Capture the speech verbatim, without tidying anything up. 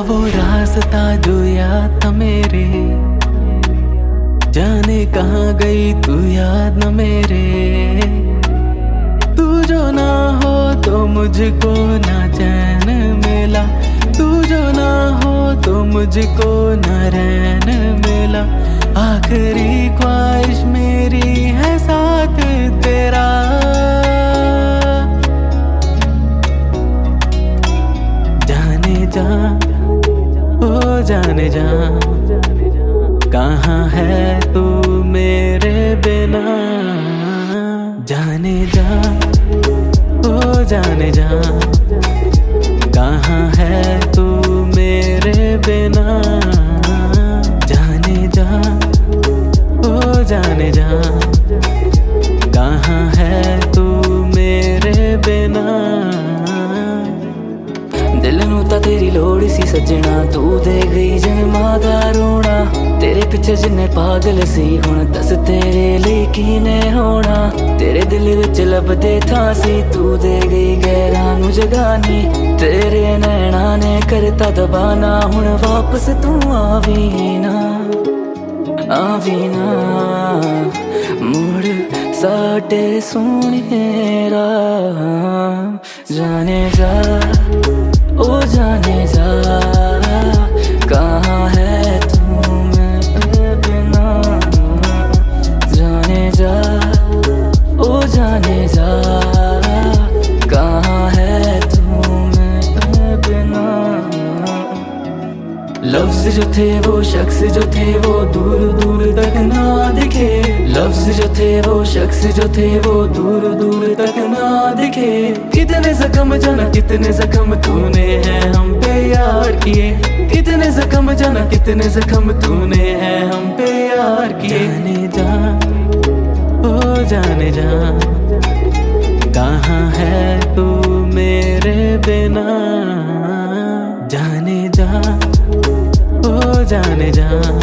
वो रास्ता जो याद था मेरे, जाने कहाँ गई तू याद न मेरे। तू जो ना हो तो मुझको ना चैन मिला, तू जो ना हो तो मुझको ना रैन मिला। आखिरी ख्वाहिश मेरी है साथ तेरा, जाने जा ओ जाने जा, कहाँ है तू मेरे बिना। जाने जा ओ जाने जा, कहाँ है तू मेरे बिना। जाने जा ओ जाने जा, कहाँ है तू मेरे बिना। दिल नू तां तेरी लोड़ सी सजना, तू दे गई जन्मां दा रोना। तेरे पिछे जिन्ने पागल सी हुण दस तेरे लिए कीने होना। तेरे दिल विच लभदे थां सी, तू दे गई गैरां नू जगानी। तेरे नैना ने करता दबाना, हुण वापस तू आवी ना आवी ना। मुड़ साडे सोहणे राह, जाने जा ओ जाने जा, कहाँ है तू मेरे बिना। जाने जा ओ जाने जा, कहाँ है तू मेरे बिना। लफ्ज जो थे वो शख्स जो थे वो दूर दूर तक ना दिखे। लफ्ज जो थे वो शख्स जो थे वो दूर दूर तक ना दिखे। कितने जख्म जाना कितने जख्म तूने हैं हम पे यार किए। कितने जख्म जाना कितने जख्म तूने हैं हम पे यार किए। जाने जा ओ जाने जा, कहाँ है तू मेरे बिना। जाने जा ओ जाने जा,